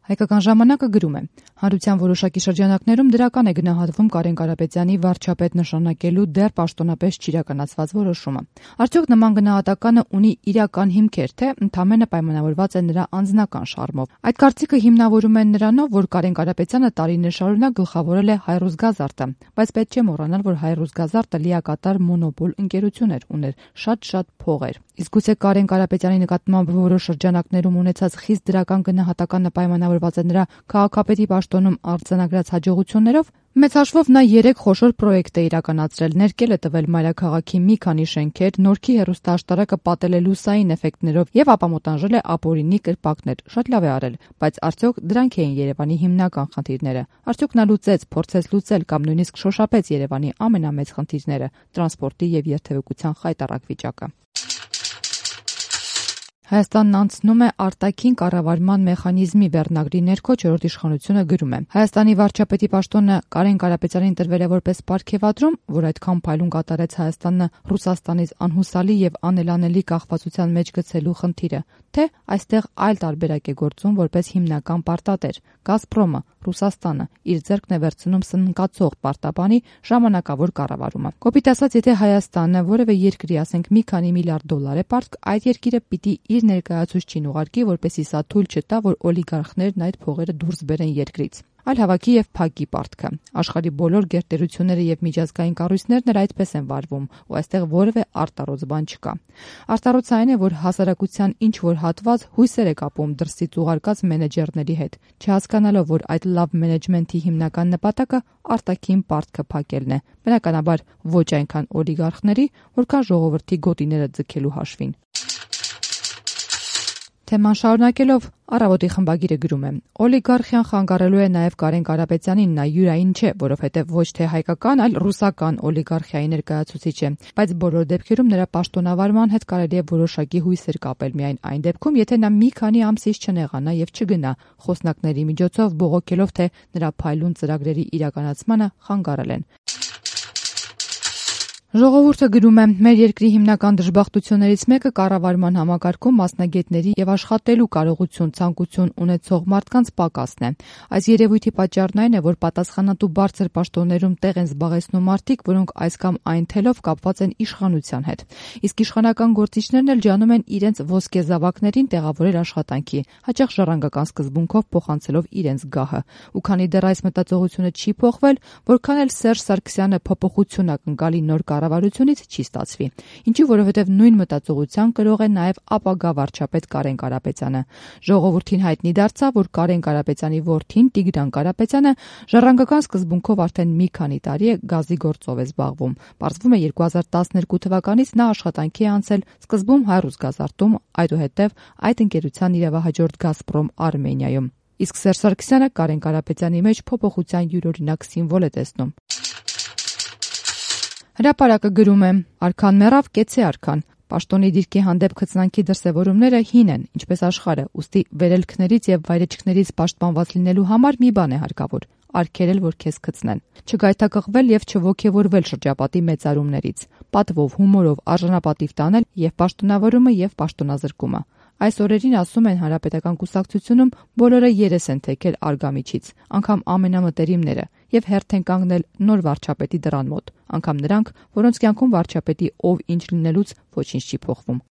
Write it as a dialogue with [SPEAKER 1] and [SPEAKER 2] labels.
[SPEAKER 1] Հայկական ժամանակը գրում է. հանրության որոշակի շրջանակներում դրական է գնահատվում Կարեն Կարապետյանի վարչապետ նշանակելու դեռ պաշտոնապես չիրականացված որոշումը։ Արդյոք նման գնահատականը ունի իրական հիմքեր, թե ընդամենը պայմանավորված է նրա անձնական շարմով։ Այդ կարծիքը հիմնավորում են նրանով, որ Կարեն Կարապետյանը տարիներ շարունակ գլխավորել է Հայրուսգազարդը, բայց պետք չէ մոռանալ, որ Հայրուսգազարդը լիակատար մոնոպոլ ընկերություն ուներ, շատ փող էր։ Իսկ գուցե Կարեն Կարապետյանի նկատմամբ որոշ շրջանակներում ունեցած խիստ դրական գնահատականը պայմանավորված է նրա քաղաքապետի պաշտոնում արձանագրած հաջողություններով։ Մեծ հաշվով նա 3 խոշոր պրոյեկտ է իրականացրել, ներկել է տվել մայրաքաղաքի մի քանի շենքեր, Նորքի հեռուստաաշտարակը պատել է լուսային էֆեկտներով եւ ապամոտանժել է ապօրինի կրպակներ։ Շատ լավ է արել, բայց արդյոք դրանք էին Երևանի հիմնական խնդիրները։ Արդյոք նա փորձեց լուծել կամ նույնիսկ շոշափեց Երևանի ամենամեծ խնդիրները՝ տրանսպորտի եւ երթևեկության խայտառակ վիճակը։ Հայաստանն անցնում է արտաքին կառավարման մեխանիզմի վերնագրի ներքո 4-րդ իշխանությունը գրում է. Հայաստանի վարչապետի պաշտոնը Կարեն Կարապետյանին տրվել է որպես պարգևատրում, որ այդքան փայլուն կատարեց Հայաստանը Ռուսաստանից անհուսալի եւ անելանելի կախվածության մեջ գցելու խնդիրը, թե այստեղ այլ տարբերակ է գործում որպես հիմնական պարտատեր։ Գազպրոմը, Ռուսաստանը իր ձեռքն է վերցնում սնանկացող պարտաբանի ժամանակավոր կառավարումը։ Կոպիտ ասած, եթե Հայաստանը որևէ երկրի, ասենք, մի քանի միլիարդ դոլար է պարտք, այդ երկիրը պիտի իր ներկայացուցչին ուղարկի, որպեսզի սա թույլ չտա, որ օլիգարխներն այդ փողերը դուրս բերեն երկրից։ Այլ հավաքի եւ փակի պարտքը։ Աշխարհի բոլոր գերտերությունները եւ միջազգային կառույցներն էլ այդպես են վարվում, ու այստեղ որևէ արտառոց բան չկա։ Արտառոց այն է, որ հասարակության ինչ որ հատված հույսեր է կապում դրսից ուղարկած մենեջերների հետ, չհասկանալով, որ այդ լավ մենեջմենթի հիմնական նպատակը արտաքին պարտքը փակելն է։ Բնականաբար ոչ այնքան օլիգարխների, որքան ժողովրդի գոտիները ձգելու հաշվին։ Թեման շարունակելով Առավոտի խմբագիրը գրում է. Օլիգարխիան խանգարելու է նաև Կարեն Կարապետյանին, նա յուրային չէ, որովհետև ոչ թե հայկական, այլ ռուսական օլիգարխիայի ներկայացուցիչ է, բայց բոլոր դեպքերում նրա պաշտոնավարման հետ կարելի է որոշակի հույսեր կապել միայն այն դեպքում, եթե նա մի քանի ամսից չնեղանա եւ չգնա խոսնակների միջոցով բողոքելով, թե նրա փայլուն ծրագրերի իրականացմանը խանգարել են։ Ժողովուրդը գրում է. մեր երկրի հիմնական դժբախտություններից մեկը կառավարման համակարգում մասնագետների եւ աշխատելու կարողություն, ցանկություն ունեցող մարդկանց պակասն է։ Այս երևույթի պատճառն այն է, որ պատասխանատու բարձր պաշտոններում տեղ են զբաղեցնում մարդիկ, որոնք այս կամ այն թելով կապված են իշխանության հետ։ Իսկ իշխանական գործիչներն էլ ջանում են իրենց ոսկե զավակներին տեղավորել աշխատանքի, հաճախ ժառանգական սկզբունքով փոխանցելով իրենց գահը։ Ու քանի դեռ այս մտածողությունը չի փոխվել, որքան էլ Սերժ Սարգսյանը փոփոխություն ակնկալի նոր կառավարությունից չի ստացվի։ Ինչու, որովհետև նույն մտածողության կրող է նաև ապագա վարչապետ Կարեն Կարապետյանը։ Ժողովրդին հայտնի դարձավ, որ Կարեն Կարապետյանի որդին Տիգրան Կարապետյանը ժառանգական սկզբունքով արդեն մի քանի տարի է գազի գործով է զբաղվում։ Պարզվում է 2012 թվականից նա աշխատանքի է անցել սկզբում Հայրուսգազարդում, այդուհետև այդ ընկերության իրավահաջորդ Գազպրոմ Արմենիայում։ Իսկ Սերժ Սարգսյանը Կարեն Կարապետյանի մեջ փոփոխության յուրօրինակ սիմվոլ է տեսնում։ Հրապարակը գրում է. Արքան մեռավ, կեցե արքան։ Պաշտոնի դիրքի հանդեպ քծնանքի դրսևորումները հին են, ինչպես աշխարհը, ուստի վերելքներից եւ վայրեջքներից պաշտպանված լինելու համար մի բան է հարկավոր՝ արգելել, որ քեզ քծնեն։ Չգայթակղվել եւ չոգեվորվել շրջապատի մեծարումներից, պատվով, հումորով արժանապատիվ տանել եւ պաշտոնավորումը եւ պաշտոնազրկումը։ Այս օրերին, ասում են Հանրապետական կուսակցությունում, բոլորը երես են թեքել արգամիջից, անգամ ամենամտերիմները, եւ հերթ են կանգնել նոր վարչապետի դռան մոտ, անգամ նրանք, որոնց կյանքում վարչապետի ով ինչ լինելուց ոչինչ չի փոխվում։